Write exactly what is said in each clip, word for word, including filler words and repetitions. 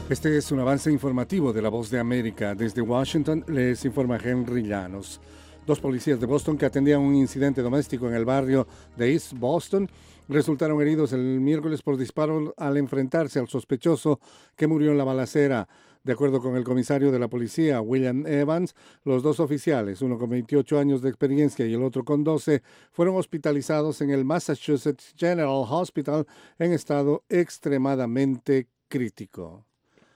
Este es un avance informativo de La Voz de América. Desde Washington les informa Henry Llanos. Dos policías de Boston que atendían un incidente doméstico en el barrio de East Boston resultaron heridos el miércoles por disparo al enfrentarse al sospechoso que murió en la balacera. De acuerdo con el comisario de la policía, William Evans, los dos oficiales, uno con veintiocho años de experiencia y el otro con doce, fueron hospitalizados en el Massachusetts General Hospital en estado extremadamente crítico.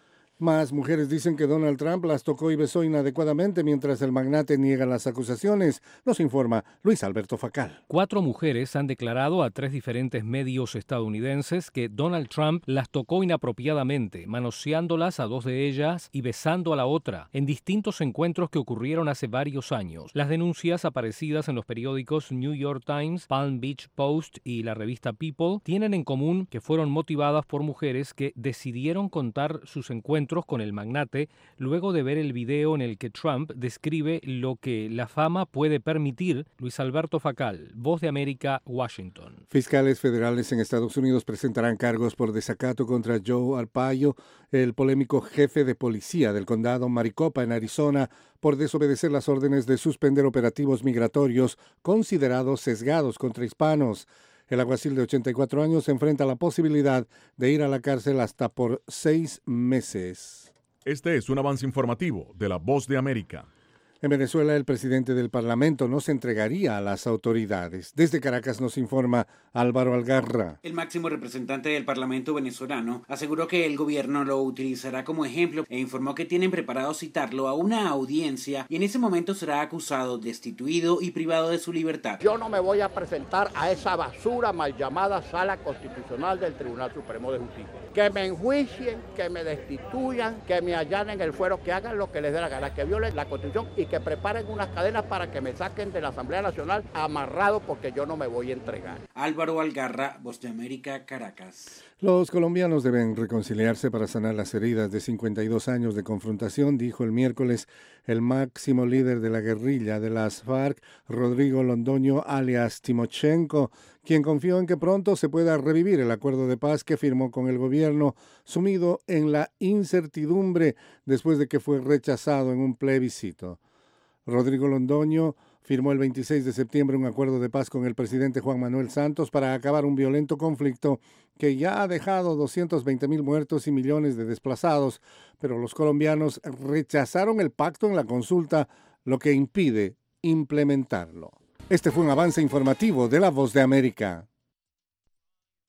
Más mujeres dicen que Donald Trump las tocó y besó inadecuadamente mientras el magnate niega las acusaciones. Nos informa Luis Alberto Facal. Cuatro mujeres han declarado a tres diferentes medios estadounidenses que Donald Trump las tocó inapropiadamente, manoseándolas a dos de ellas y besando a la otra, en distintos encuentros que ocurrieron hace varios años. Las denuncias aparecidas en los periódicos New York Times, Palm Beach Post y la revista People tienen en común que fueron motivadas por mujeres que decidieron contar sus encuentros con el magnate luego de ver el video en el que Trump describe lo que la fama puede permitir. Luis Alberto Facal, Voz de América, Washington. Fiscales federales en Estados Unidos presentarán cargos por desacato contra Joe Arpaio, el polémico jefe de policía del condado Maricopa en Arizona, por desobedecer las órdenes de suspender operativos migratorios considerados sesgados contra hispanos. El alguacil de ochenta y cuatro años se enfrenta a la posibilidad de ir a la cárcel hasta por seis meses. Este es un avance informativo de La Voz de América. En Venezuela, el presidente del Parlamento no se entregaría a las autoridades. Desde Caracas nos informa Álvaro Algarra. El máximo representante del Parlamento venezolano aseguró que el gobierno lo utilizará como ejemplo e informó que tienen preparado citarlo a una audiencia y en ese momento será acusado, destituido y privado de su libertad. Yo no me voy a presentar a esa basura mal llamada Sala Constitucional del Tribunal Supremo de Justicia. Que me enjuicien, que me destituyan, que me allanen el fuero, que hagan lo que les dé la gana, que violen la Constitución y que preparen unas cadenas para que me saquen de la Asamblea Nacional amarrado porque yo no me voy a entregar. Álvaro Algarra, Voz de América, Caracas. Los colombianos deben reconciliarse para sanar las heridas de cincuenta y dos años de confrontación, dijo el miércoles el máximo líder de la guerrilla de las FARC, Rodrigo Londoño, alias Timochenko, quien confió en que pronto se pueda revivir el acuerdo de paz que firmó con el gobierno, sumido en la incertidumbre después de que fue rechazado en un plebiscito. Rodrigo Londoño firmó el veintiséis de septiembre un acuerdo de paz con el presidente Juan Manuel Santos para acabar un violento conflicto que ya ha dejado doscientos veinte mil muertos y millones de desplazados, pero los colombianos rechazaron el pacto en la consulta, lo que impide implementarlo. Este fue un avance informativo de La Voz de América.